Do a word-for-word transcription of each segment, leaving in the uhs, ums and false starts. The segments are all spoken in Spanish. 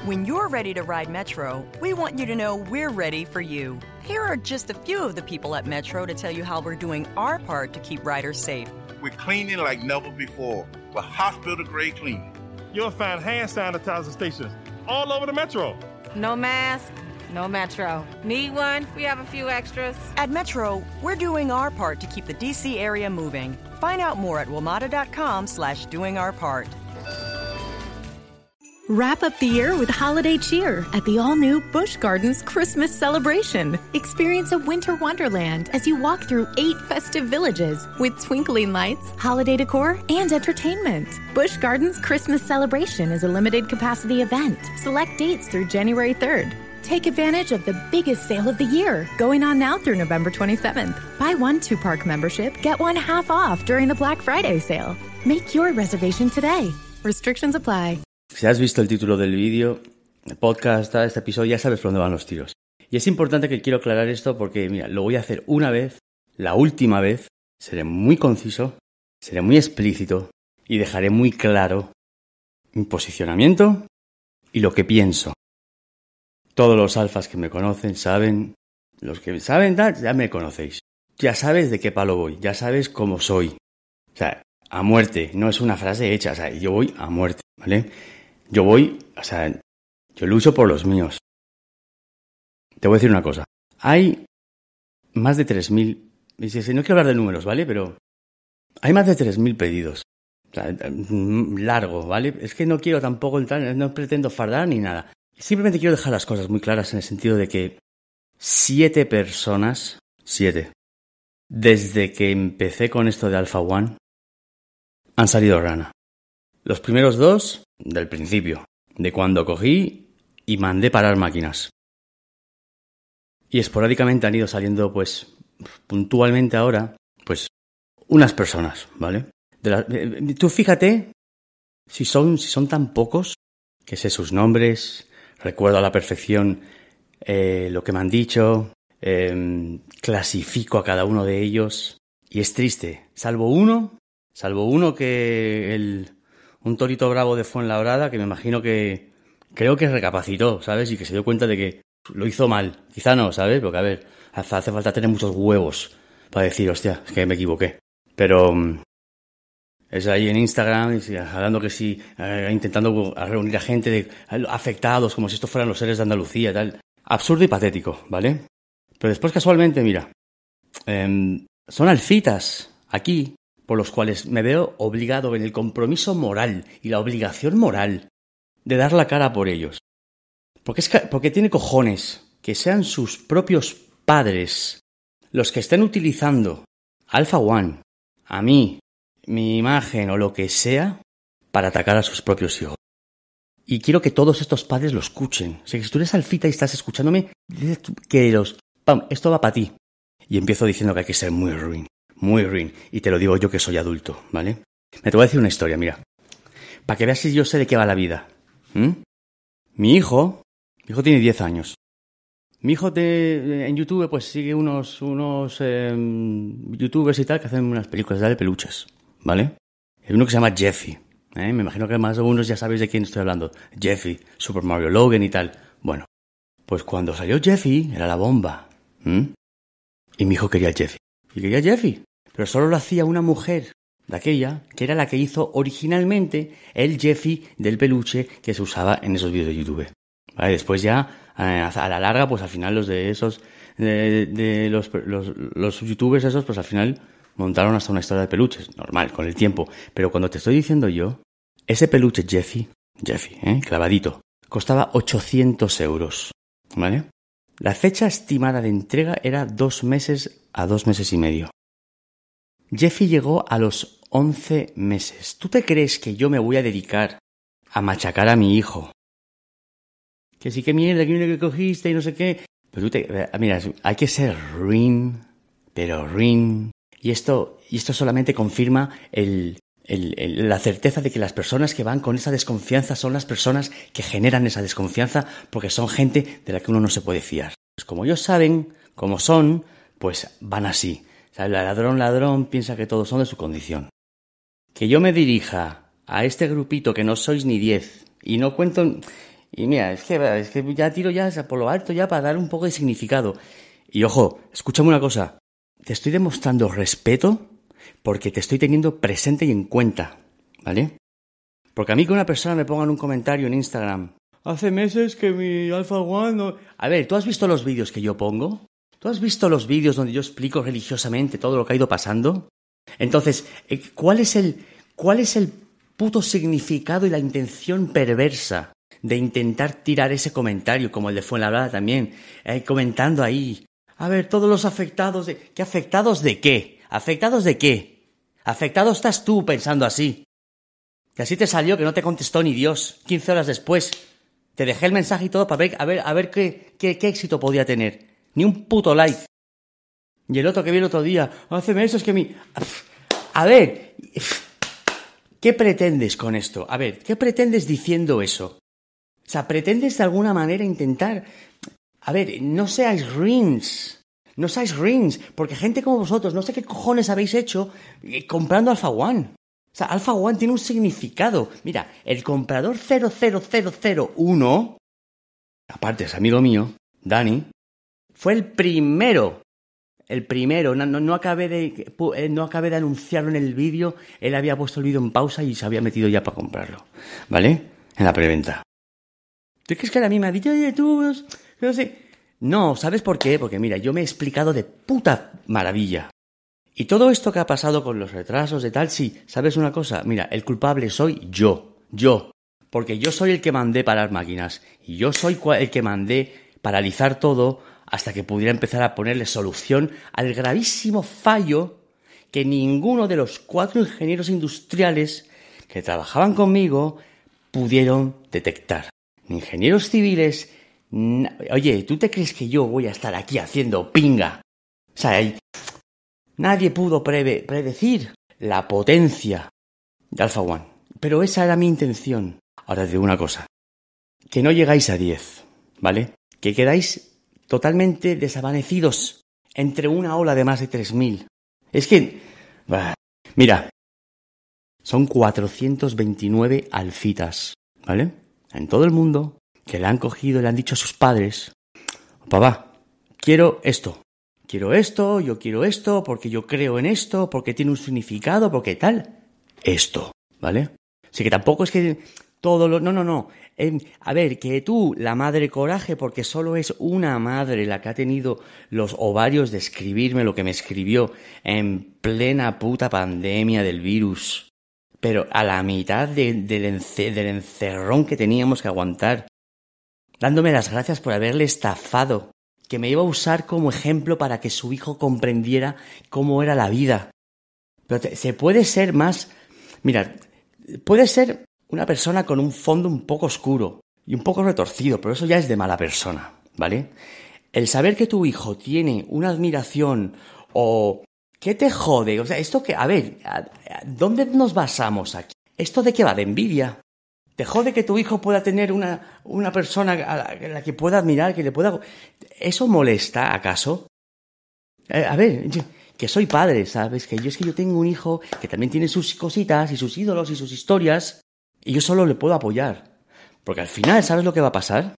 When you're ready to ride Metro, we want you to know we're ready for you. Here are just a few of the people at Metro to tell you how we're doing our part to keep riders safe. We're cleaning like never before with hospital-grade cleaning. You'll find hand sanitizer stations all over the Metro. No mask, no Metro. Need one? We have a few extras. At Metro, we're doing our part to keep the D C area moving. Find out more at WMATA.com slash doing our part. Wrap up the year with holiday cheer at the all-new Busch Gardens Christmas celebration. Experience a winter wonderland as you walk through eight festive villages with twinkling lights, holiday decor, and entertainment. Busch Gardens Christmas celebration is a limited capacity event. Select dates through January third. Take advantage of the biggest sale of the year, going on now through November twenty-seventh. Buy one two-park membership, get one half off during the Black Friday sale. Make your reservation today. Restrictions apply. Si has visto el título del vídeo, el podcast, este episodio, ya sabes por dónde van los tiros. Y es importante que quiero aclarar esto porque, mira, lo voy a hacer una vez, la última vez, seré muy conciso, seré muy explícito y dejaré muy claro mi posicionamiento y lo que pienso. Todos los alfas que me conocen saben, los que saben, ya me conocéis. Ya sabes de qué palo voy, ya sabes cómo soy. O sea, a muerte, no es una frase hecha, o sea, yo voy a muerte, ¿vale? Yo voy, o sea, yo lucho por los míos. Te voy a decir una cosa. Hay más de tres mil... No quiero hablar de números, ¿vale? Pero hay más de tres mil pedidos. O sea, largo, ¿vale? Es que no quiero tampoco entrar, no pretendo fardar ni nada. Simplemente quiero dejar las cosas muy claras en el sentido de que siete personas, siete, desde que empecé con esto de Alpha One, han salido rana. Los primeros dos, del principio, de cuando cogí y mandé parar máquinas. Y esporádicamente han ido saliendo, pues, puntualmente ahora, pues, unas personas, ¿vale? De la, eh, tú fíjate si son, si son tan pocos, que sé sus nombres, recuerdo a la perfección eh, lo que me han dicho, eh, clasifico a cada uno de ellos, y es triste, salvo uno, salvo uno que el... un torito bravo de Fuenlabrada que me imagino que creo que recapacitó, ¿sabes? Y que se dio cuenta de que lo hizo mal. Quizá no, ¿sabes? Porque, a ver, hace falta tener muchos huevos para decir, hostia, es que me equivoqué. Pero um, es ahí en Instagram, hablando que sí, eh, intentando reunir a gente de, afectados, como si estos fueran los seres de Andalucía y tal. Absurdo y patético, ¿vale? Pero después, casualmente, mira, eh, son alfitas aquí, por los cuales me veo obligado en el compromiso moral y la obligación moral de dar la cara por ellos. Porque, es que, porque tiene cojones que sean sus propios padres los que estén utilizando Alpha One, a mí, mi imagen o lo que sea, para atacar a sus propios hijos. Y quiero que todos estos padres lo escuchen. O sea, que si tú eres alfita y estás escuchándome, que los... ¡Pam! Esto va para ti. Y empiezo diciendo que hay que ser muy ruin. Muy ruin. Y te lo digo yo que soy adulto, ¿vale? Me te voy a decir una historia, mira. Para que veas si yo sé de qué va la vida. ¿Mm? Mi hijo... Mi hijo tiene diez años. Mi hijo te, en YouTube pues sigue unos, unos eh, youtubers y tal que hacen unas películas de peluches, ¿vale? Hay uno que se llama Jeffy. ¿eh? Me imagino que más de unos ya sabéis de quién estoy hablando. Jeffy, Super Mario Logan y tal. Bueno, pues cuando salió Jeffy era la bomba. ¿Mm? Y mi hijo quería Jeffy. Y quería Jeffy. Pero solo lo hacía una mujer de aquella, que era la que hizo originalmente el Jeffy del peluche que se usaba en esos vídeos de YouTube. ¿Vale? Después ya, a la larga, pues al final los de esos, de, de los, los, los youtubers esos, pues al final montaron hasta una historia de peluches. Normal, con el tiempo. Pero cuando te estoy diciendo yo, ese peluche Jeffy, Jeffy, ¿eh? clavadito, costaba ochocientos euros. ¿Vale? La fecha estimada de entrega era dos meses a dos meses y medio. Jeffy llegó a los once meses. ¿Tú te crees que yo me voy a dedicar a machacar a mi hijo? Que sí, que mierda, que mierda que cogiste y no sé qué. Pero tú te... Mira, hay que ser ruin, pero ruin. Y esto, y esto solamente confirma el, el, el, la certeza de que las personas que van con esa desconfianza son las personas que generan esa desconfianza porque son gente de la que uno no se puede fiar. Pues como ellos saben, como son, pues van así. O sea, el ladrón, ladrón piensa que todos son de su condición. Que yo me dirija a este grupito que no sois ni diez y no cuento... Y mira, es que, es que ya tiro ya por lo alto ya para dar un poco de significado. Y ojo, escúchame una cosa. Te estoy demostrando respeto porque te estoy teniendo presente y en cuenta, ¿vale? Porque a mí que una persona me ponga en un comentario en Instagram, hace meses que mi Alpha One no... A ver, ¿tú has visto los vídeos que yo pongo? ¿Tú has visto los vídeos donde yo explico religiosamente todo lo que ha ido pasando? Entonces, ¿cuál es el, cuál es el puto significado y la intención perversa de intentar tirar ese comentario, como el de Fuenlabrada también, eh, comentando ahí, a ver, todos los afectados de... ¿Qué afectados de qué? ¿Afectados de qué? Afectado estás tú pensando así. Que así te salió que no te contestó ni Dios. quince horas después. Te dejé el mensaje y todo para ver, a ver, a ver qué, qué, qué éxito podía tener. Ni un puto like. Y el otro que vi el otro día, hace meses que mi... A ver, ¿qué pretendes con esto? A ver, ¿qué pretendes diciendo eso? O sea, ¿pretendes de alguna manera intentar... A ver, no seáis rins. No seáis rins. Porque gente como vosotros, no sé qué cojones habéis hecho eh, comprando Alpha One. O sea, Alpha One tiene un significado. Mira, el comprador cero cero cero cero uno, aparte es amigo mío, Dani, fue el primero. El primero. No, no, no, acabé de, no acabé de anunciarlo en el vídeo. Él había puesto el vídeo en pausa y se había metido ya para comprarlo. ¿Vale? En la preventa. ¿Tú crees que a mí me ha dicho, oye, tú, no sé? No, ¿sabes por qué? Porque mira, yo me he explicado de puta maravilla. Y todo esto que ha pasado con los retrasos de tal, sí, ¿sabes una cosa? Mira, el culpable soy yo, yo. Porque yo soy el que mandé parar máquinas. Y yo soy el que mandé paralizar todo hasta que pudiera empezar a ponerle solución al gravísimo fallo que ninguno de los cuatro ingenieros industriales que trabajaban conmigo pudieron detectar. Ni ingenieros civiles... Na... Oye, ¿tú te crees que yo voy a estar aquí haciendo pinga? O sea, hay... Nadie pudo preve- predecir la potencia de Alpha One. Pero esa era mi intención. Ahora te digo una cosa. Que no llegáis a diez, ¿vale? Que quedáis totalmente desvanecidos entre una ola de más de tres mil. Es que... Bah, mira, son cuatrocientos veintinueve alfitas, ¿vale? En todo el mundo que le han cogido y le han dicho a sus padres, papá, quiero esto. Quiero esto, yo quiero esto, porque yo creo en esto, porque tiene un significado, porque tal. Esto, ¿vale? Así que tampoco es que todo lo... No, no, no. Eh, a ver, que tú, la madre coraje, porque solo es una madre la que ha tenido los ovarios de escribirme lo que me escribió en plena puta pandemia del virus. Pero a la mitad de, del, ence, del encerrón que teníamos que aguantar. Dándome las gracias por haberle estafado. Que me iba a usar como ejemplo para que su hijo comprendiera cómo era la vida. Pero te, se puede ser más... Mira, puede ser una persona con un fondo un poco oscuro y un poco retorcido, pero eso ya es de mala persona, ¿vale? El saber que tu hijo tiene una admiración o... ¿Qué te jode? O sea, esto que... A ver, ¿dónde nos basamos aquí? ¿Esto de qué va? ¿De envidia? ¿Te jode que tu hijo pueda tener una, una persona a la, a la que pueda admirar, que le pueda... ¿Eso molesta, acaso? Eh, a ver, yo, que soy padre, ¿sabes? Que yo es que yo tengo un hijo que también tiene sus cositas y sus ídolos y sus historias y yo solo le puedo apoyar. Porque al final, ¿sabes lo que va a pasar?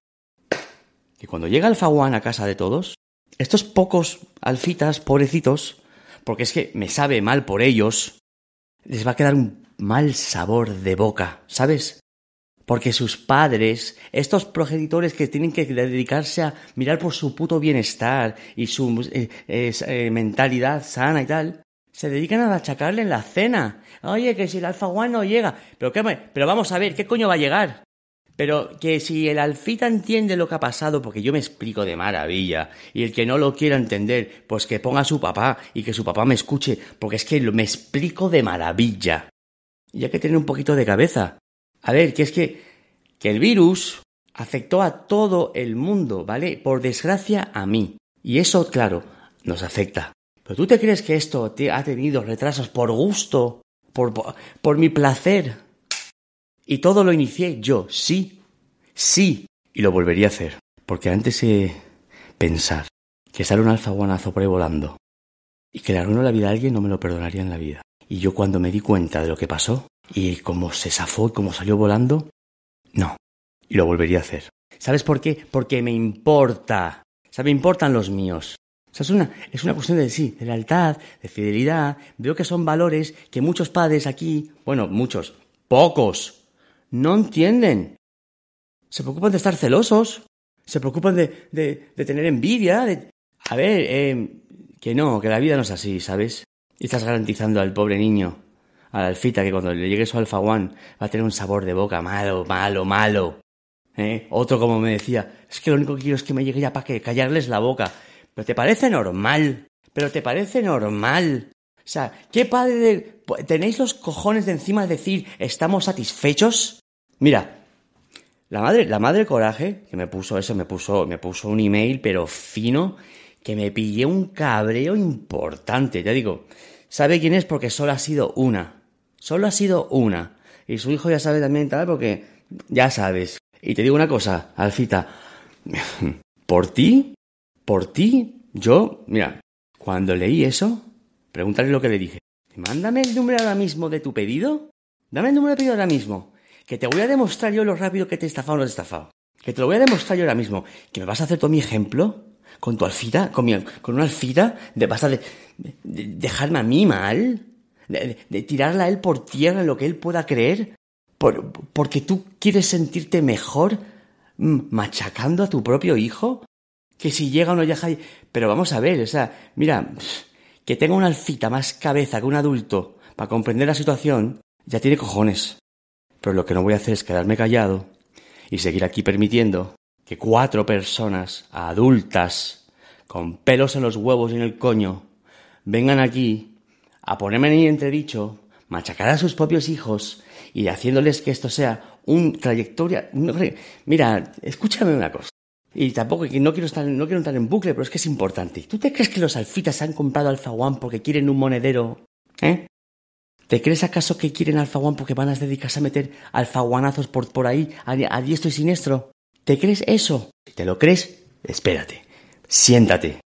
Que cuando llega Alpha One a casa de todos, estos pocos alfitas, pobrecitos, porque es que me sabe mal por ellos, les va a quedar un mal sabor de boca, ¿sabes? Porque sus padres, estos progenitores que tienen que dedicarse a mirar por su puto bienestar y su eh, eh, eh, mentalidad sana y tal, se dedican a achacarle en la cena. Oye, que si el Alpha One no llega. Pero, qué, pero vamos a ver, ¿qué coño va a llegar? Pero que si el alfita entiende lo que ha pasado, porque yo me explico de maravilla, y el que no lo quiera entender, pues que ponga a su papá y que su papá me escuche, porque es que me explico de maravilla. Y hay que tener un poquito de cabeza. A ver, que es que, que el virus afectó a todo el mundo, ¿vale? Por desgracia a mí. Y eso, claro, nos afecta. ¿Pero tú te crees que esto te ha tenido retrasos por gusto? Por, por, por mi placer. Y todo lo inicié yo, sí, sí. Y lo volvería a hacer. Porque antes de pensar que sale un Alpha Oneazo por ahí volando y que le arruino la vida a alguien, no me lo perdonaría en la vida. Y yo cuando me di cuenta de lo que pasó y cómo se zafó y cómo salió volando, no. Y lo volvería a hacer. ¿Sabes por qué? Porque me importa. O sea, me importan los míos. O sea, es una, es una cuestión de sí, de lealtad, de fidelidad. Veo que son valores que muchos padres aquí, bueno, muchos, pocos, no entienden. Se preocupan de estar celosos, se preocupan de, de, de tener envidia. De... A ver, eh, que no, que la vida no es así, ¿sabes? Y estás garantizando al pobre niño, a la Alfita, que cuando le llegue su Alpha One va a tener un sabor de boca malo, malo, malo. ¿Eh? Otro, como me decía, es que lo único que quiero es que me llegue ya para que callarles la boca. ¿Pero te parece normal? ¿Pero te parece normal? O sea, ¿qué padre de... ¿Tenéis los cojones de encima de decir estamos satisfechos? Mira, la madre, la madre Coraje, que me puso eso, me puso, me puso un email, pero fino, que me pillé un cabreo importante. Ya digo, sabe quién es porque solo ha sido una. Solo ha sido una. Y su hijo ya sabe también tal porque ya sabes. Y te digo una cosa, Alfita, por ti, por ti, yo, mira, cuando leí eso, pregúntale lo que le dije. Mándame el número ahora mismo de tu pedido, dame el número de pedido ahora mismo, que te voy a demostrar yo lo rápido que te he estafado o no te he estafado. Que te lo voy a demostrar yo ahora mismo, que me vas a hacer todo mi ejemplo, con tu Alfita, con, mi, con una Alfita, de, vas a de, de, de dejarme a mí mal, de, de, de tirarla a él por tierra en lo que él pueda creer. Por, porque tú quieres sentirte mejor machacando a tu propio hijo, que si llega o no llega. Pero vamos a ver, o sea, mira, que tenga una Alfita más cabeza que un adulto para comprender la situación, ya tiene cojones. Pero lo que no voy a hacer es quedarme callado y seguir aquí permitiendo que cuatro personas adultas con pelos en los huevos y en el coño vengan aquí a ponerme en entredicho, machacar a sus propios hijos y haciéndoles que esto sea una trayectoria. Mira, escúchame una cosa. Y tampoco, no quiero estar, no quiero entrar en bucle, pero es que es importante. ¿Tú te crees que los Alfitas han comprado Alpha One porque quieren un monedero? ¿Eh? ¿Te crees acaso que quieren Alpha One porque van a dedicarse a meter Alpha Oneazos por, por ahí, a, a diestro y siniestro? ¿Te crees eso? Si te lo crees, espérate. Siéntate.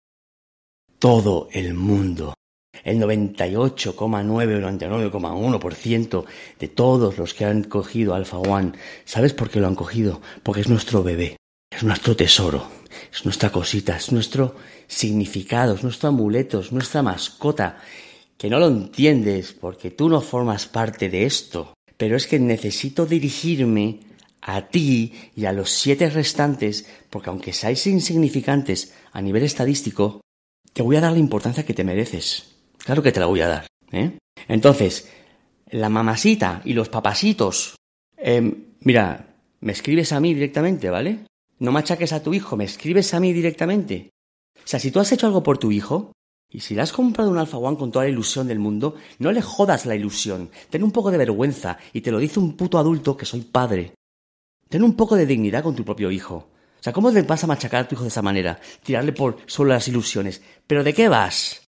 Todo el mundo, el noventa y ocho coma nueve o noventa y nueve coma uno por ciento de todos los que han cogido Alpha One, ¿sabes por qué lo han cogido? Porque es nuestro bebé, es nuestro tesoro, es nuestra cosita, es nuestro significado, es nuestro amuleto, es nuestra mascota. Que no lo entiendes porque tú no formas parte de esto, pero es que necesito dirigirme a ti y a los siete restantes, porque aunque seáis insignificantes a nivel estadístico, te voy a dar la importancia que te mereces. Claro que te la voy a dar, ¿eh? Entonces, la mamasita y los papasitos, eh, mira, me escribes a mí directamente, ¿vale? No machaques a tu hijo, me escribes a mí directamente. O sea, si tú has hecho algo por tu hijo, y si le has comprado un Alpha One con toda la ilusión del mundo, no le jodas la ilusión. Ten un poco de vergüenza, y te lo dice un puto adulto que soy padre. Ten un poco de dignidad con tu propio hijo. O sea, ¿cómo le vas a machacar a tu hijo de esa manera? Tirarle por solo las ilusiones. ¿Pero de qué vas?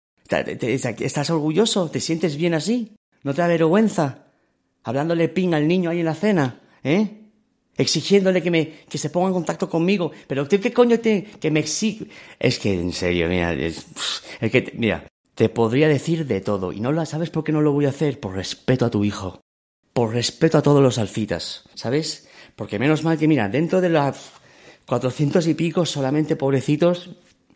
¿Estás orgulloso? ¿Te sientes bien así? ¿No te da vergüenza? Hablándole ping al niño ahí en la cena, ¿eh? Exigiéndole que me que se ponga en contacto conmigo. Pero ¿qué coño te que me exige? Es que en serio, mira, es, es que mira, te podría decir de todo y no lo sabes por qué no lo voy a hacer, por respeto a tu hijo, por respeto a todos los alfitas, ¿sabes? Porque menos mal que mira, dentro de las cuatrocientos y pico solamente pobrecitos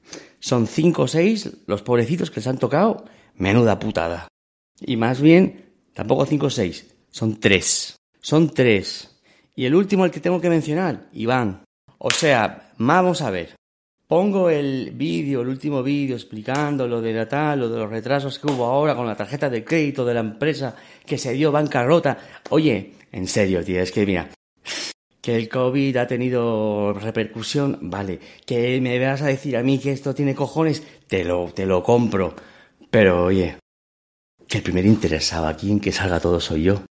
son cinco o seis los pobrecitos que se han tocado, menuda putada. Y más bien, tampoco cinco o seis, son tres. Son tres. Y el último, el que tengo que mencionar, Iván. O sea, vamos a ver. Pongo el vídeo, el último vídeo explicando lo de la tal, lo de los retrasos que hubo ahora con la tarjeta de crédito de la empresa que se dio bancarrota. Oye, en serio, tío, es que mira, que el COVID ha tenido repercusión, vale. Que me vas a decir a mí que esto tiene cojones, te lo, te lo compro. Pero oye, que el primer interesado aquí en que salga todo soy yo.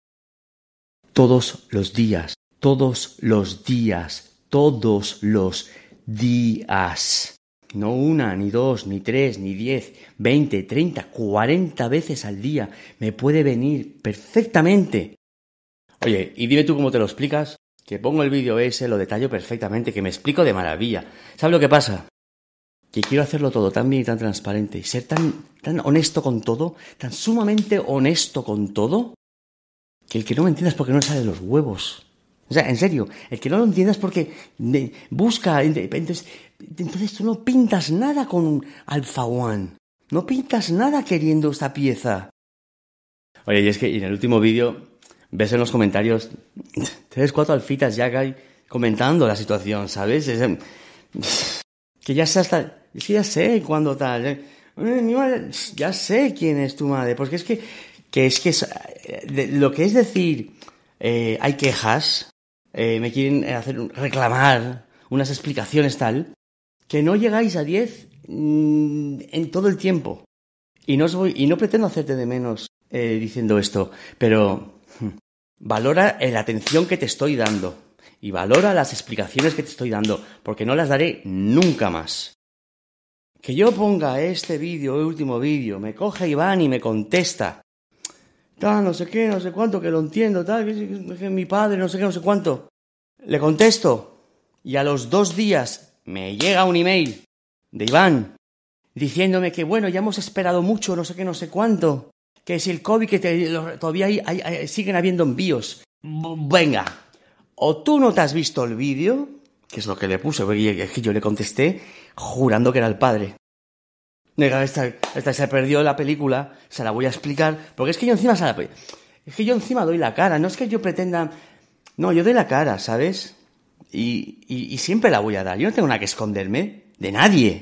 Todos los días, todos los días, todos los días. No una, ni dos, ni tres, ni diez, veinte, treinta, cuarenta veces al día. Me puede venir perfectamente. Oye, y dime tú cómo te lo explicas. Que pongo el vídeo ese, lo detallo perfectamente, que me explico de maravilla. ¿Sabes lo que pasa? Que quiero hacerlo todo tan bien y tan transparente y ser tan, tan honesto con todo, tan sumamente honesto con todo, que el que no me entienda es porque no sale de los huevos. O sea, en serio, el que no lo entienda es porque busca... Entonces, entonces tú no pintas nada con Alpha One. No pintas nada queriendo esta pieza. Oye, y es que en el último vídeo ves en los comentarios tres, cuatro alfitas ya que hay comentando la situación, ¿sabes? Es, que ya sé hasta... Es que ya sé cuándo tal... ¿eh? Mi madre, ya sé quién es tu madre, porque es que... que es que es, de, lo que es decir... Eh, hay quejas... Eh, me quieren hacer reclamar unas explicaciones tal, que no llegáis a diez mmm, en todo el tiempo. Y no, os voy, y no pretendo hacerte de menos eh, diciendo esto, pero hm, valora la atención que te estoy dando y valora las explicaciones que te estoy dando, porque no las daré nunca más. Que yo ponga este vídeo, el último vídeo, me coge Iván y me contesta, tal, no sé qué, no sé cuánto, que lo entiendo, tal, que, que mi padre, no sé qué, no sé cuánto. Le contesto y a los dos días me llega un email de Iván diciéndome que, bueno, ya hemos esperado mucho, no sé qué, no sé cuánto, que si el COVID, que te, lo, todavía hay, hay, hay, siguen habiendo envíos. Venga, o tú no te has visto el vídeo, que es lo que le puse, porque es que yo le contesté jurando que era el padre. Esta, esta se perdió la película, se la voy a explicar, porque es que yo encima se la, es que yo encima doy la cara, no es que yo pretenda, no, yo doy la cara, ¿sabes? Y, y, y siempre la voy a dar, yo no tengo nada que esconderme de nadie,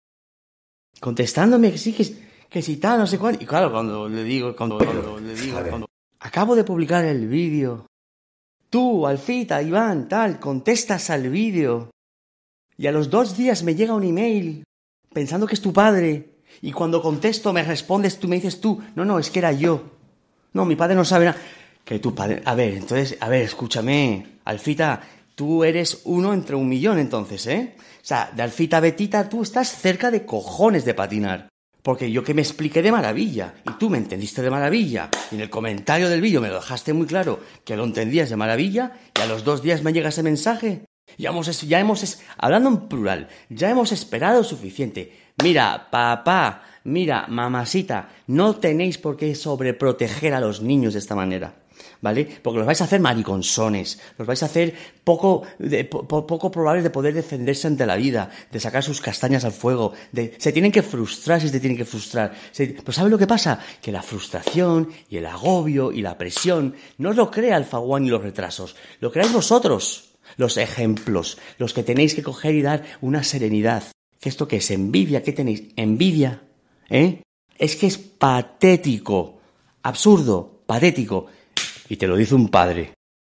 contestándome que sí, que, que si tal, no sé cuánto, y claro, cuando le digo, cuando, cuando le digo, cuando, acabo de publicar el vídeo, tú, Alfita, Iván, tal, contestas al vídeo, y a los dos días me llega un email pensando que es tu padre, y cuando contesto me respondes tú, me dices tú, no, no, es que era yo. No, mi padre no sabe nada. Que tu padre... A ver, entonces, a ver, escúchame, Alfita, tú eres uno entre un millón entonces, ¿eh? O sea, de Alfita a Betita tú estás cerca de cojones de patinar. Porque yo que me expliqué de maravilla, y tú me entendiste de maravilla, y en el comentario del vídeo me lo dejaste muy claro, que lo entendías de maravilla, y a los dos días me llega ese mensaje. Ya hemos, ya hemos, hablando en plural, ya hemos esperado suficiente. Mira, papá, mira, mamasita, no tenéis por qué sobreproteger a los niños de esta manera, ¿vale? Porque los vais a hacer mariconsones, los vais a hacer poco, de, po, poco probables de poder defenderse ante la vida, de sacar sus castañas al fuego, de, se tienen que frustrar si se tienen que frustrar. Se, pero ¿sabes lo que pasa? Que la frustración y el agobio y la presión no lo crea el Alpha One y los retrasos, lo creáis vosotros. Los ejemplos, los que tenéis que coger y dar una serenidad. ¿Qué esto qué es? ¿Envidia? ¿Qué tenéis? ¿Envidia? ¿Eh? Es que es patético, absurdo, patético. Y te lo dice un padre.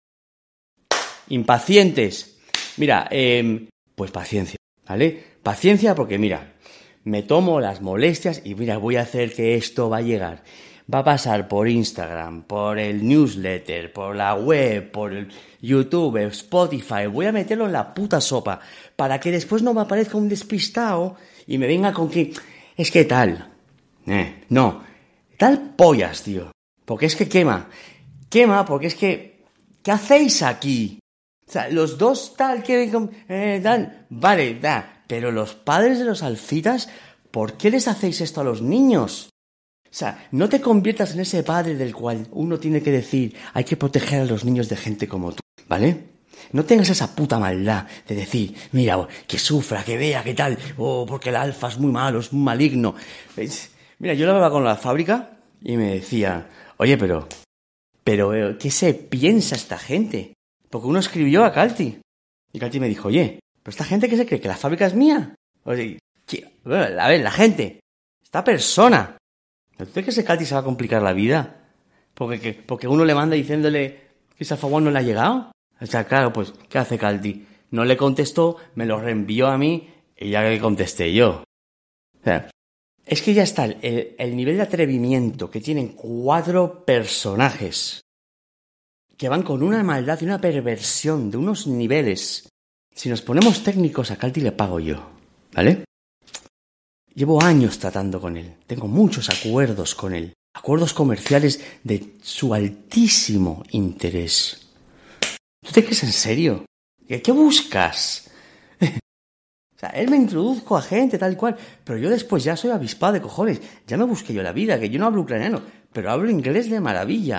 Impacientes. Mira, eh, pues paciencia, ¿vale? Paciencia porque, mira, me tomo las molestias y, mira, voy a hacer que esto va a llegar. Va a pasar por Instagram, por el newsletter, por la web, por el YouTube, Spotify. Voy a meterlo en la puta sopa para que después no me aparezca un despistado y me venga con que... Es que tal. Eh, no. Tal pollas, tío. Porque es que quema. Quema porque es que... ¿Qué hacéis aquí? O sea, los dos tal que... Eh, dan, vale, da. Pero los padres de los alfitas, ¿por qué les hacéis esto a los niños? O sea, no te conviertas en ese padre del cual uno tiene que decir hay que proteger a los niños de gente como tú, ¿vale? No tengas esa puta maldad de decir, mira, que sufra, que vea, que tal, o oh, porque el alfa es muy malo, es muy maligno. ¿Ves? Mira, yo hablaba con la fábrica y me decía, oye, pero, pero, ¿qué se piensa esta gente? Porque uno escribió a Calti y Calti me dijo, oye, pero esta gente ¿qué se cree? ¿Que la fábrica es mía? Oye, bueno, a ver, la gente, esta persona... ¿No crees que ese Calti se va a complicar la vida? Porque, que, porque uno le manda diciéndole que ese Alpha One no le ha llegado. O sea, claro, pues, ¿qué hace Calti? No le contestó, me lo reenvió a mí y ya le contesté yo. O sea, es que ya está el, el nivel de atrevimiento que tienen cuatro personajes que van con una maldad y una perversión de unos niveles. Si nos ponemos técnicos, a Calti le pago yo, ¿vale? Llevo años tratando con él. Tengo muchos acuerdos con él. Acuerdos comerciales de su altísimo interés. ¿Tú te crees en serio? ¿Qué, qué buscas? O sea, él me introduzco a gente tal cual, pero yo después ya soy avispado de cojones. Ya me busqué yo la vida, que yo no hablo ucraniano, pero hablo inglés de maravilla.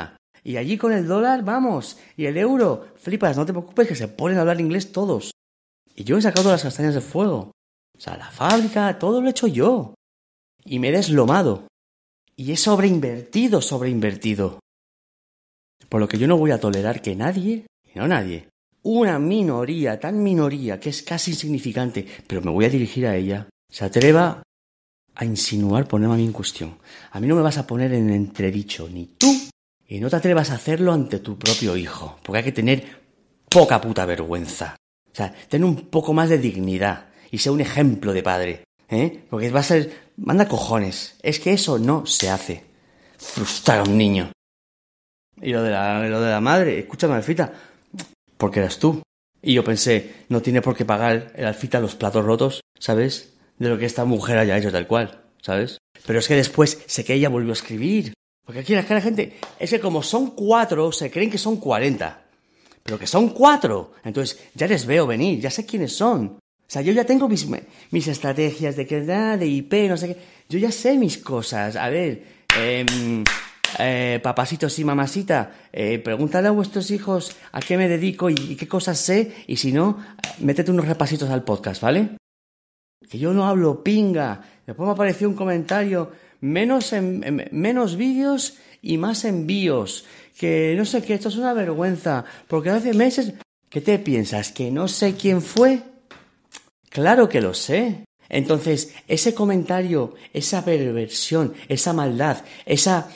Y allí con el dólar, vamos, y el euro, flipas, no te preocupes que se ponen a hablar inglés todos. Y yo he sacado las castañas del fuego. O sea, la fábrica, todo lo he hecho yo. Y me he deslomado. Y he sobreinvertido, sobreinvertido. Por lo que yo no voy a tolerar que nadie, y no nadie, una minoría, tan minoría, que es casi insignificante, pero me voy a dirigir a ella, se atreva a insinuar ponerme a mí en cuestión. A mí no me vas a poner en entredicho, ni tú, y no te atrevas a hacerlo ante tu propio hijo, porque hay que tener poca puta vergüenza. O sea, tener un poco más de dignidad y ser un ejemplo de padre, ¿eh? Porque va a ser... Manda cojones. Es que eso no se hace. Frustrar a un niño. Y lo de la, lo de la madre, escúchame, Alfita, porque eras tú. Y yo pensé, no tiene por qué pagar el Alfita los platos rotos, ¿sabes? De lo que esta mujer haya hecho tal cual, ¿sabes? Pero es que después sé que ella volvió a escribir. Porque aquí la cara gente, es que como son cuatro, se creen que son cuarenta. Pero que son cuatro. Entonces ya les veo venir, ya sé quiénes son. O sea, yo ya tengo mis, mis estrategias de que de I P, no sé qué. Yo ya sé mis cosas. A ver, eh, eh, papacitos y mamasita, eh, pregúntale a vuestros hijos a qué me dedico y, y qué cosas sé. Y si no, métete unos repasitos al podcast, ¿vale? Que yo no hablo pinga. Después me apareció un comentario, menos, en, en, menos vídeos y más envíos. Que no sé qué, esto es una vergüenza. Porque hace meses... ¿Qué te piensas? ¿Que no sé quién fue? Claro que lo sé. Entonces, ese comentario, esa perversión, esa maldad, esa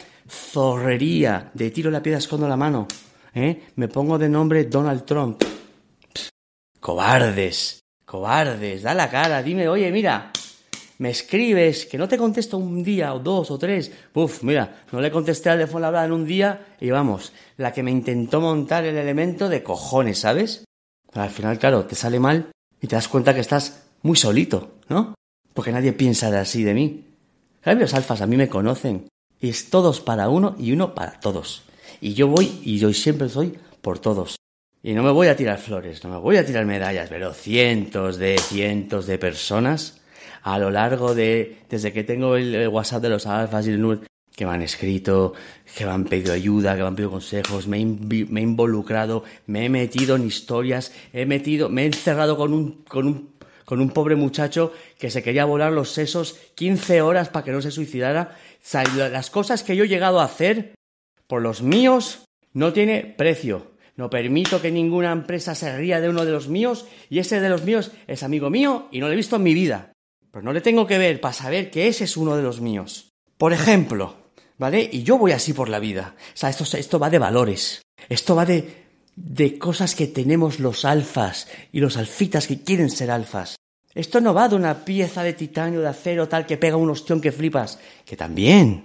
zorrería de tiro la piedra, escondo la mano, ¿eh? Me pongo de nombre Donald Trump. Pff, cobardes, cobardes, da la cara, dime, oye, mira, me escribes, que no te contesto un día o dos o tres. Uf, mira, no le contesté al de Fuenlabrada en un día y vamos, la que me intentó montar el elemento de cojones, ¿sabes? Pero al final, claro, te sale mal. Y te das cuenta que estás muy solito, ¿no? Porque nadie piensa de así de mí. Claro, los alfas a mí me conocen. Y es todos para uno y uno para todos. Y yo voy, y yo siempre soy por todos. Y no me voy a tirar flores, no me voy a tirar medallas, pero cientos de cientos de personas a lo largo de... Desde que tengo el, el WhatsApp de los alfas y el número... que me han escrito, que me han pedido ayuda, que me han pedido consejos, me he, invi- me he involucrado, me he metido en historias, he metido, me he encerrado con un, con un, con un pobre muchacho que se quería volar los sesos quince horas para que no se suicidara. O sea, las cosas que yo he llegado a hacer por los míos no tiene precio. No permito que ninguna empresa se ría de uno de los míos y ese de los míos es amigo mío y no lo he visto en mi vida. Pero no le tengo que ver para saber que ese es uno de los míos. Por ejemplo, ¿vale? Y yo voy así por la vida. O sea, esto, esto va de valores. Esto va de, de cosas que tenemos los alfas y los alfitas que quieren ser alfas. Esto no va de una pieza de titanio, de acero, tal, que pega un ostión que flipas. Que también.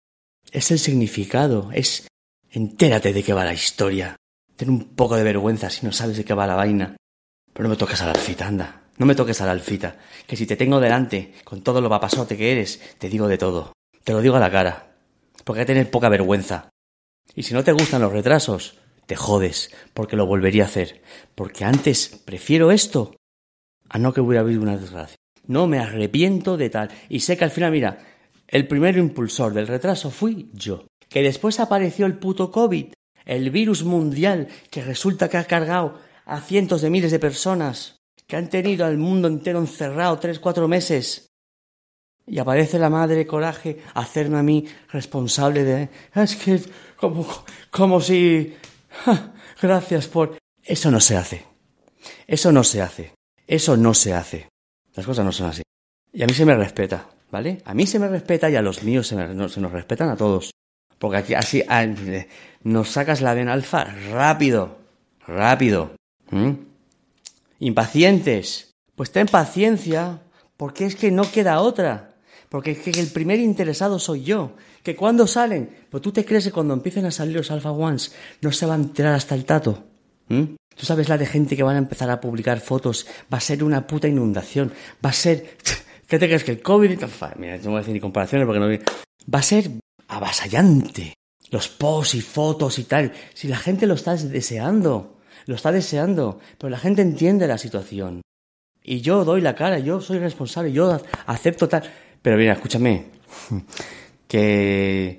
Es el significado. Es... Entérate de qué va la historia. Ten un poco de vergüenza si no sabes de qué va la vaina. Pero no me toques a la alfita, anda. No me toques a la alfita. Que si te tengo delante, con todo lo papasote que eres, te digo de todo. Te lo digo a la cara. Porque hay que tener poca vergüenza. Y si no te gustan los retrasos, te jodes, porque lo volvería a hacer. Porque antes prefiero esto a no que hubiera habido una desgracia. No me arrepiento de tal. Y sé que al final, mira, el primer impulsor del retraso fui yo. Que después apareció el puto COVID, el virus mundial, que resulta que ha cargado a cientos de miles de personas, que han tenido al mundo entero encerrado tres, cuatro meses. Y aparece la madre coraje a hacerme a mí responsable de... Es que como, como si... Ja, gracias por... Eso no se hace. Eso no se hace. Eso no se hace. Las cosas no son así. Y a mí se me respeta, ¿vale? A mí se me respeta y a los míos se, me, no, se nos respetan a todos. Porque aquí así ah, nos sacas la vena alfa rápido. Rápido. ¿Mm? Impacientes. Pues ten paciencia, porque es que no queda otra. Porque es que el primer interesado soy yo. Que cuando salen, pues tú te crees que cuando empiecen a salir los Alpha Ones no se va a enterar hasta el tato. ¿Mm? Tú sabes la de gente que van a empezar a publicar fotos. Va a ser una puta inundación. Va a ser... ¿Qué te crees que el COVID? Mira, no voy a decir ni comparaciones porque no... Va a ser avasallante. Los posts y fotos y tal. Si la gente lo está deseando. Lo está deseando. Pero la gente entiende la situación. Y yo doy la cara. Yo soy responsable. Yo acepto tal... Pero mira, escúchame, que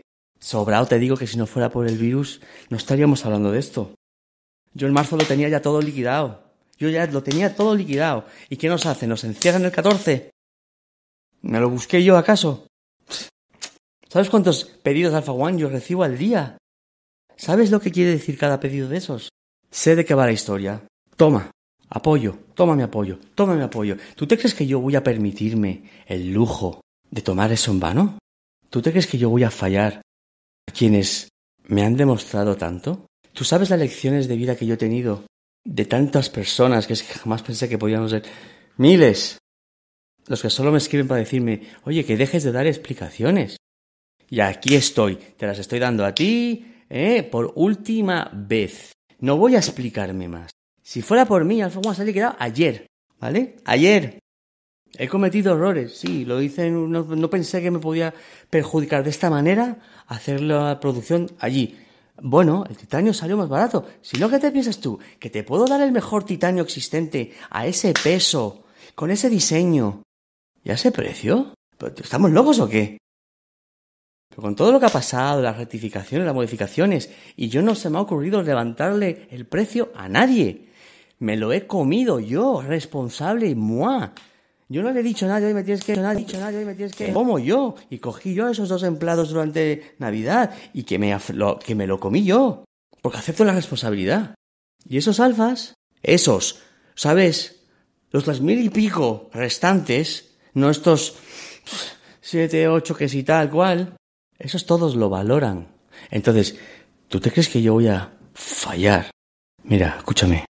Sobrado te digo que si no fuera por el virus, no estaríamos hablando de esto. Yo en marzo lo tenía ya todo liquidado. Yo ya lo tenía todo liquidado. ¿Y qué nos hace? ¿Nos encierran el catorce? ¿Me lo busqué yo acaso? ¿Sabes cuántos pedidos de Alpha One yo recibo al día? ¿Sabes lo que quiere decir cada pedido de esos? Sé de qué va la historia. Toma, apoyo, toma mi apoyo, toma mi apoyo. ¿Tú te crees que yo voy a permitirme el lujo de tomar eso en vano? ¿Tú te crees que yo voy a fallar a quienes me han demostrado tanto? ¿Tú sabes las lecciones de vida que yo he tenido de tantas personas que es que jamás pensé que podíamos ser? Miles. Los que solo me escriben para decirme, oye, que dejes de dar explicaciones. Y aquí estoy, te las estoy dando a ti, ¿eh? Por última vez. No voy a explicarme más. Si fuera por mí, Alpha One se ha liquidado ayer, ¿vale? Ayer. He cometido errores, sí, lo hice, no, no pensé que me podía perjudicar de esta manera hacer la producción allí. Bueno, el titanio salió más barato. Si no, ¿qué te piensas tú? ¿Que te puedo dar el mejor titanio existente a ese peso, con ese diseño y a ese precio? ¿Estamos locos o qué? Pero con todo lo que ha pasado, las rectificaciones, las modificaciones, y yo no se me ha ocurrido levantarle el precio a nadie. Me lo he comido yo, responsable y moi. Yo no le he dicho a nadie, hoy me tienes que... No le he dicho a nadie, hoy me tienes que... Como yo. Y cogí yo a esos dos empleados durante Navidad y que me, lo, que me lo comí yo. Porque acepto la responsabilidad. Y esos alfas, esos, ¿sabes? Los tres mil y pico restantes, no estos siete, ocho que si tal cual, esos todos lo valoran. Entonces, ¿tú te crees que yo voy a fallar? Mira, escúchame.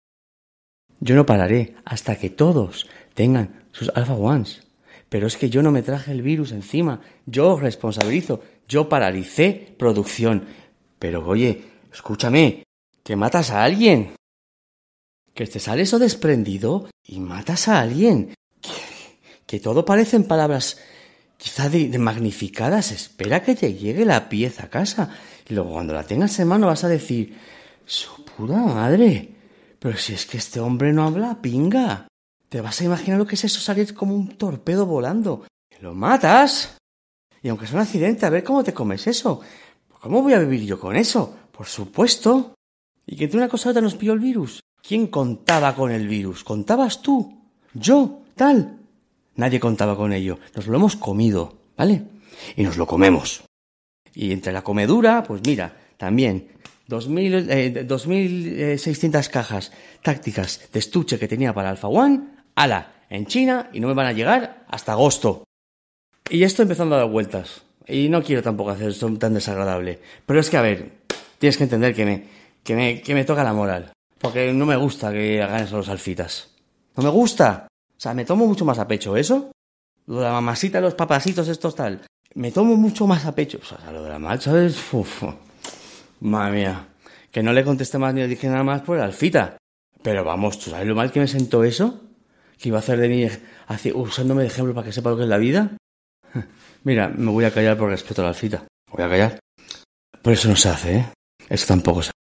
Yo no pararé hasta que todos tengan sus Alpha Ones. Pero es que yo no me traje el virus encima. Yo responsabilizo. Yo paralicé producción. Pero oye, escúchame, que matas a alguien. Que te sale eso desprendido y matas a alguien. Que, que todo parecen palabras quizá de, de magnificadas. Espera que te llegue la pieza a casa. Y luego cuando la tengas en mano vas a decir, su puta madre, pero si es que este hombre no habla pinga. Te vas a imaginar lo que es eso, salir como un torpedo volando. Lo matas. Y aunque sea un accidente, a ver cómo te comes eso. ¿Cómo voy a vivir yo con eso? Por supuesto. Y que entre una cosa u otra nos pilló el virus. ¿Quién contaba con el virus? ¿Contabas tú? ¿Yo? ¿Tal? Nadie contaba con ello. Nos lo hemos comido, ¿vale? Y nos lo comemos. Y entre la comedura, pues mira, también dos mil, eh, dos mil seiscientas cajas tácticas de estuche que tenía para Alpha One, ala, en China, y no me van a llegar hasta agosto. Y esto empezando a dar vueltas. Y no quiero tampoco hacer esto tan desagradable. Pero es que, a ver, tienes que entender que me, que me, que me toca la moral. Porque no me gusta que hagan eso los alfitas. No me gusta. O sea, me tomo mucho más a pecho eso. Lo de la mamasita, los papasitos, estos tal. Me tomo mucho más a pecho. O sea, lo de la mal, ¿sabes? Uf. Madre mía. Que no le contesté más ni le dije nada más por el alfita. Pero vamos, ¿tú sabes lo mal que me sentó eso? Que iba a hacer de mí así, usándome de ejemplo para que sepa lo que es la vida. Mira, me voy a callar por respeto a la alfita. Me voy a callar. Pero eso no se hace, ¿eh? Eso tampoco se hace.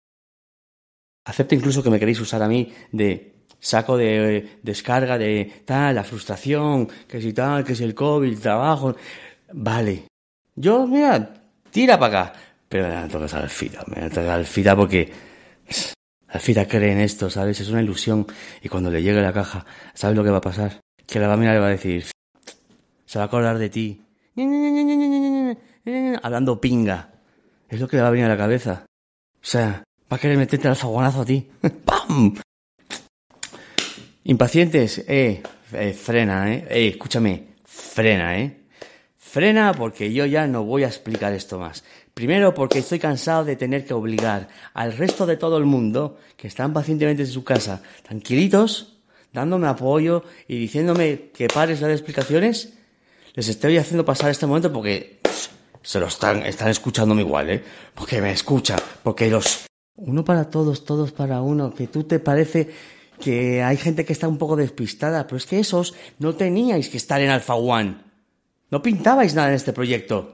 Acepto incluso que me queréis usar a mí de saco de eh, descarga de tal, la frustración, que si tal, que si el COVID, el trabajo. Vale. Yo, mira, tira para acá. Pero me la toques a la alfita. Me la toques a la alfita porque la alfita cree en esto, ¿sabes? Es una ilusión. Y cuando le llegue la caja, ¿sabes lo que va a pasar? Que la va a mirar y va a decir, se va a acordar de ti. Hablando pinga. Es lo que le va a venir a la cabeza. O sea, va a querer meterte al alfaguanazo a ti. ¡Pam! Impacientes, eh, eh, frena, eh, eh, escúchame, frena, eh. Frena porque yo ya no voy a explicar esto más. Primero porque estoy cansado de tener que obligar al resto de todo el mundo que están pacientemente en su casa, tranquilitos, dándome apoyo y diciéndome que pares de dar explicaciones. Les estoy haciendo pasar este momento porque pff, se lo están, están escuchándome igual, ¿eh? Porque me escucha, porque los... Uno para todos, todos para uno, que tú te parece que hay gente que está un poco despistada, pero es que esos no teníais que estar en Alpha One. No pintabais nada en este proyecto.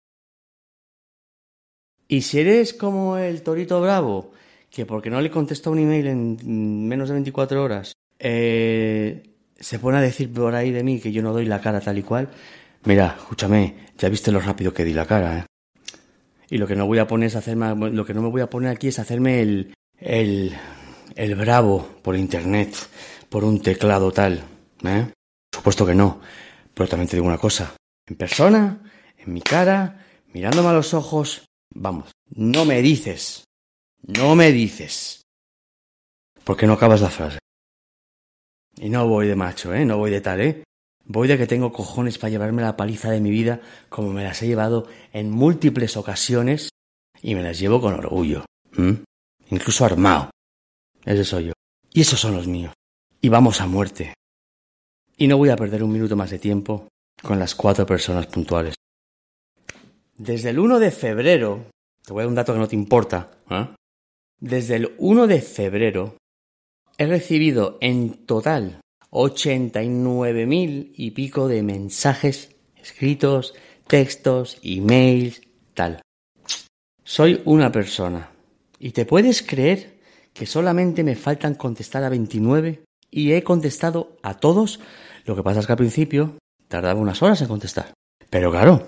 Y si eres como el Torito Bravo, que porque no le contestó un email en menos de veinticuatro horas, eh... se pone a decir por ahí de mí que yo no doy la cara tal y cual. Mira, escúchame, ya viste lo rápido que di la cara, ¿eh? Y lo que no voy a poner es hacerme, lo que no me voy a poner aquí es hacerme el, el, el bravo por internet, por un teclado tal, ¿eh? Por supuesto que no, pero también te digo una cosa, en persona, en mi cara, mirándome a los ojos, vamos, no me dices, no me dices, porque no acabas la frase. Y no voy de macho, ¿eh? No voy de tal, ¿eh? Voy de que tengo cojones para llevarme la paliza de mi vida como me las he llevado en múltiples ocasiones y me las llevo con orgullo. ¿Mm? Incluso armado. Ese soy yo. Y esos son los míos. Y vamos a muerte. Y no voy a perder un minuto más de tiempo con las cuatro personas puntuales. Desde el uno de febrero, te voy a dar un dato que no te importa, ¿eh? Desde el uno de febrero he recibido en total ochenta y nueve mil y pico de mensajes escritos, textos, emails, tal. Soy una persona. ¿Y te puedes creer que solamente me faltan contestar a veintinueve y he contestado a todos? Lo que pasa es que al principio tardaba unas horas en contestar. Pero claro,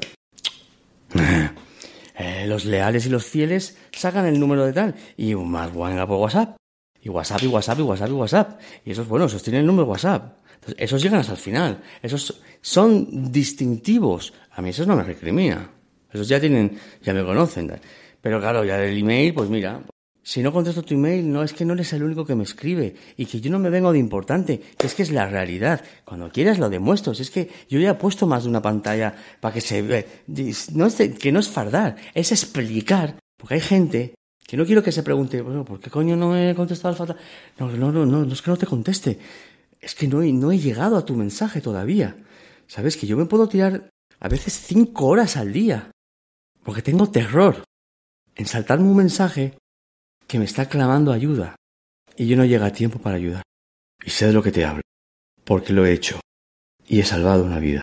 eh, los leales y los fieles sacan el número de tal y un más venga por WhatsApp. Y WhatsApp, y WhatsApp, y WhatsApp, y WhatsApp. Y esos, bueno, esos tienen el número de WhatsApp. Entonces, esos llegan hasta el final. Esos son distintivos. A mí esos no me recrimina. Esos ya tienen, ya me conocen. Pero claro, ya el email, pues mira, si no contesto tu email, no es que no eres el único que me escribe. Y que yo no me vengo de importante. Que es que es la realidad. Cuando quieras lo demuestro. Si es que yo ya he puesto más de una pantalla para que se vea. No es de, que no es fardar, es explicar. Porque hay gente que no quiero que se pregunte, bueno, ¿por qué coño no me he contestado al fatal? No, no, no, no, no es que no te conteste. Es que no he, no he llegado a tu mensaje todavía. ¿Sabes? Que yo me puedo tirar a veces cinco horas al día. Porque tengo terror en saltarme un mensaje que me está clamando ayuda. Y yo no llego a tiempo para ayudar. Y sé de lo que te hablo. Porque lo he hecho. Y he salvado una vida.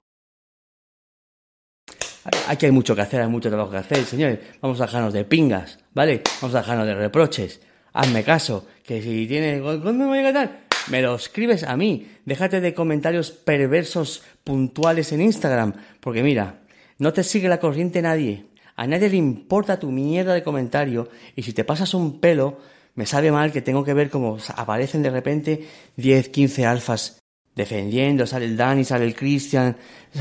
Aquí hay mucho que hacer, hay mucho trabajo que hacer, señores. Vamos a dejarnos de pingas, ¿vale? Vamos a dejarnos de reproches. Hazme caso, que si tienes... ¿Cuándo me voy a tal? Me lo escribes a mí. Déjate de comentarios perversos puntuales en Instagram. Porque mira, no te sigue la corriente nadie. A nadie le importa tu mierda de comentario. Y si te pasas un pelo, me sabe mal que tengo que ver cómo aparecen de repente diez, quince alfas defendiendo. Sale el Dani, sale el Cristian...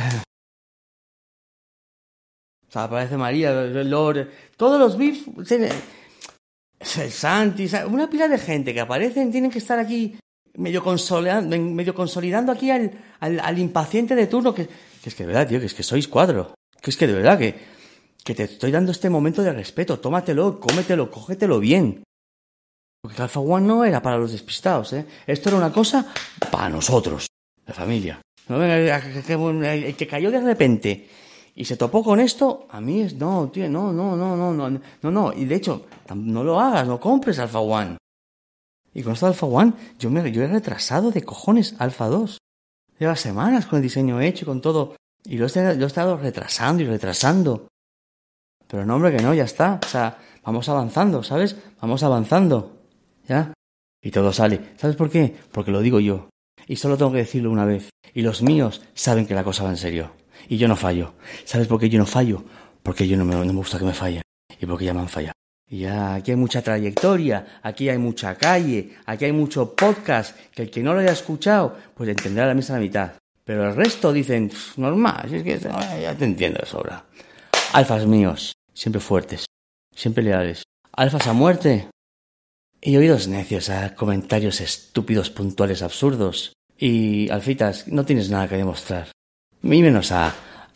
O sea, aparece María, el Lord, todos los V I Ps, el Santi, una pila de gente que aparecen, tienen que estar aquí medio consolidando, medio consolidando aquí al, al, al impaciente de turno, que, que es que de verdad, tío, que es que sois cuatro, que es que de verdad, que, que te estoy dando este momento de respeto, tómatelo, cómetelo, cógetelo bien. Porque Alpha One no era para los despistados, ¿eh? Esto era una cosa para nosotros, la familia. No, venga, el que cayó de repente y se topó con esto, a mí es, no, tío, no, no, no, no, no, no, no, y de hecho, no lo hagas, no compres Alpha One. Y con esto de Alpha One, yo me, yo he retrasado de cojones Alpha dos. Lleva semanas con el diseño hecho y con todo, y lo he, lo he estado retrasando y retrasando. Pero no, hombre, que no, ya está, o sea, vamos avanzando, ¿sabes? Vamos avanzando, ¿ya? Y todo sale. ¿Sabes por qué? Porque lo digo yo, y solo tengo que decirlo una vez, y los míos saben que la cosa va en serio. Y yo no fallo. ¿Sabes por qué yo no fallo? Porque yo no me, no me gusta que me fallen. Y porque ya me han fallado. Y ya aquí hay mucha trayectoria, aquí hay mucha calle, aquí hay mucho podcast, que el que no lo haya escuchado, pues entenderá la misa a la mitad. Pero el resto dicen, normal, es que ya te entiendo de sobra. Alfas míos, siempre fuertes, siempre leales. Alfas a muerte. Y oídos necios a comentarios estúpidos, puntuales, absurdos. Y alfitas, no tienes nada que demostrar. Y menos a...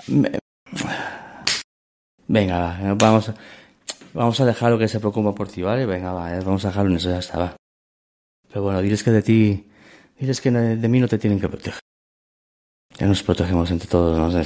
Venga, va, vamos a, vamos a dejar lo que se preocupa por ti, ¿vale? Venga, va, vamos a dejarlo en eso, ya está, va. Pero bueno, diles que de ti... Diles que de mí no te tienen que proteger. Ya nos protegemos entre todos, ¿no?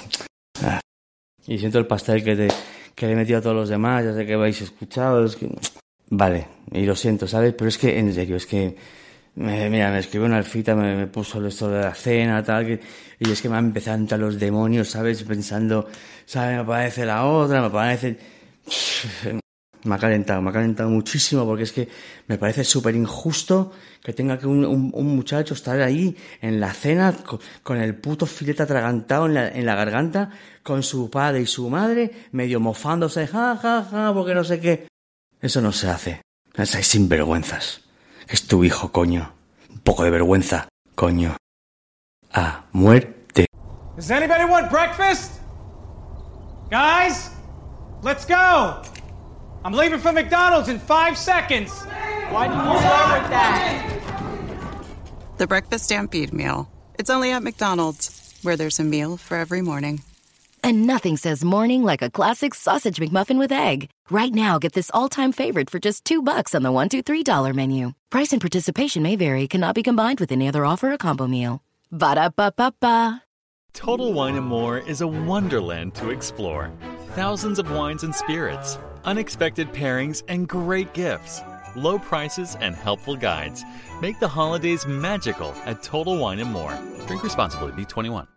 Y siento el pastel que, te, que le he metido a todos los demás, ya sé que habéis escuchado, es que... Vale, y lo siento, ¿sabes? Pero es que, en serio, es que... Me, mira, me escribió una alfita, me, me puso esto de la cena, tal, que, y es que me han empezado a entrar los demonios, ¿sabes? Pensando, ¿sabes? Me parece la otra, me parece... Me ha calentado, me ha calentado muchísimo porque es que me parece súper injusto que tenga que un, un, un muchacho estar ahí en la cena con, con el puto filete atragantado en la, en la garganta, con su padre y su madre medio mofándose, ja, ja, ja, porque no sé qué. Eso no se hace. Esas sinvergüenzas. Es tu hijo, coño. Un poco de vergüenza, coño. A muerte. Does anybody want breakfast? Guys, let's go. I'm leaving for McDonald's in five seconds. Why didn't you start with that? The Breakfast Stampede Meal. It's only at McDonald's, where there's a meal for every morning. And nothing says morning like a classic sausage McMuffin with egg. Right now, get this all-time favorite for just two bucks on the one, two, three dollar menu. Price and participation may vary. Cannot be combined with any other offer or combo meal. Ba-da-ba-ba-ba. Total Wine and More is a wonderland to explore. Thousands of wines and spirits, unexpected pairings, and great gifts. Low prices and helpful guides make the holidays magical at Total Wine and More. Drink responsibly. Be twenty-one.